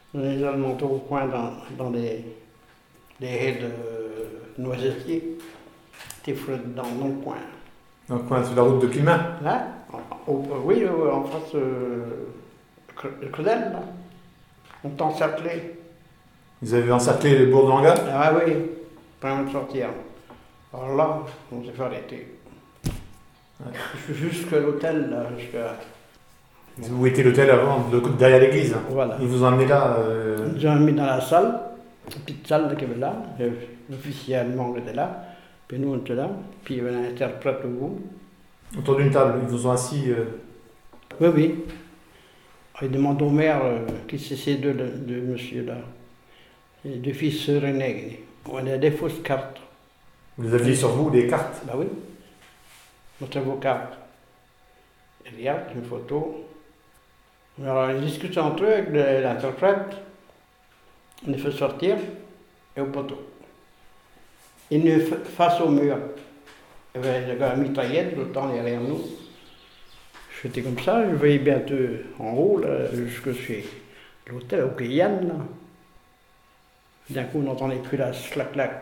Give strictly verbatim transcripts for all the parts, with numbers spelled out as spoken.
On les a montés au coin dans, dans les, les haies de noisetiers. T'es dans, dans le coin. Dans le coin, sur la route de Cumin? Là, au, oui, en face euh, le Credel, là. On t'a encerclé. Vous avez encerclé les Bourg-de-Langat? Ah oui, pendant de sortir. Alors là, on s'est fait arrêter. Ouais. Jusqu'à l'hôtel, là, jusqu'à... Où était l'hôtel avant, derrière l'église? Voilà. Ils vous ont emmené là euh... Ils nous ont emmené dans la salle, la petite salle qu'il y avait là. L'officier allemand était là, puis nous on était là, puis il y avait un interprète au bout. Autour d'une table, ils vous ont assis euh... Oui, oui. Il demande au maire euh, qui c'est ces deux, deux, deux monsieur là. Les deux fils René. On a des fausses cartes. Vous aviez sur vous des cartes? Bah oui. Montrez vos cartes. Et regarde, une photo. Alors, ils discutent entre eux avec l'interprète. On les fait sortir et au poteau. Ils nous face au mur. Il y avait le gars à mitraillette, le temps derrière nous. J'étais comme ça, je voyais bientôt en haut, là, jusque chez l'hôtel, au Guyane, là. D'un coup, on n'entendait plus la slac-clac.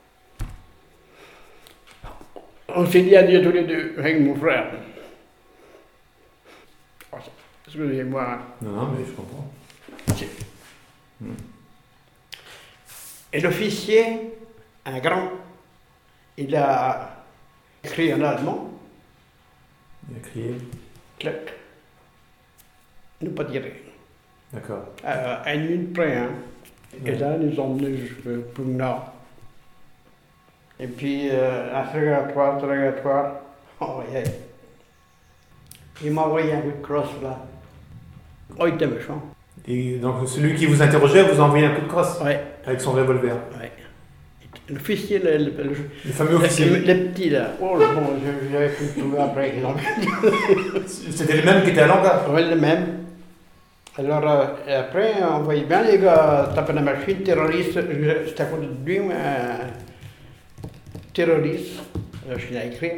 On s'est dit adieu tous les deux, avec mon frère. Oh, excusez-moi. Non, non, mais je comprends. Hmm. Et l'officier, un grand, il a écrit en allemand. Il a crié. Clac. Ne pas dire. D'accord. À, à une minute près, hein. Et ouais. Là, ils nous ont emmenés jusqu'au Nord. Et puis, euh, interrogatoire, interrogatoire. Oh, yeah. Il m'a envoyé un coup de crosse, là. Oh, il était méchant. Et donc, celui qui vous interrogeait vous a envoyé un coup de crosse? Oui. Avec son revolver? Oui. L'officier, le, le, le, le fameux officier. Le, le petit, là. Oh, bon, j'avais pu le trouver après. C'était les mêmes qui étaient à Langat? Oui, les mêmes. Alors, euh, après, on voyait bien les gars taper la machine, terroriste, c'était à côté de lui, mais euh, terroriste, la machine à écrire.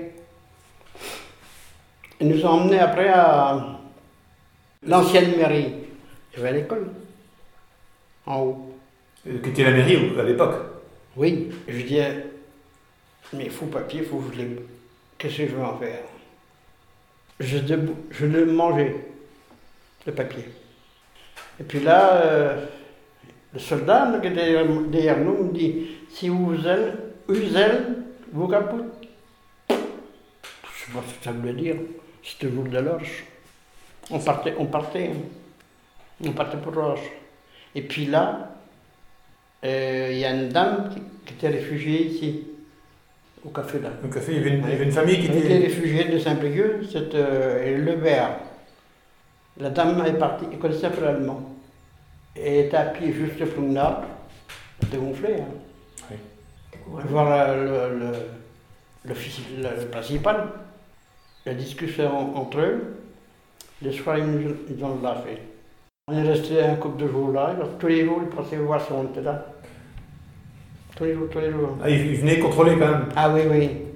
Ils nous ont emmenés après à l'ancienne mairie. Il y avait l'école, en haut. Qui était la mairie à l'époque? Oui, je disais, mais faux papier, il faut que je les... Qu'est-ce que je vais en faire? Je, debout, je le mangeais, le papier. Et puis là, euh, le soldat qui était derrière nous me dit, si vous usez, usez vos capotes. Je ne sais pas ce que ça voulait dire, c'était le jour de l'Orge. On partait, on partait, on partait pour l'Orge. Et puis là, il euh, y a une dame qui, qui était réfugiée ici, au café là. Au café, il y avait une, il y avait une famille qui elle était... était réfugiée de Saint-Pégueux, c'est euh, Le Vert. La dame est partie, elle connaissait un peu l'allemand. Elle était à pied juste le promenade, elle était gonflée. Hein. Oui. Ouais. Voir le, le, le, le, le principal, la discussion entre eux, le soir ils, nous, ils ont l'a fait. On est resté un couple de jours là, tous les jours ils passaient voir si on était là. Tous les jours, tous les jours. Ah, ils venaient contrôler quand même? Ah oui, oui.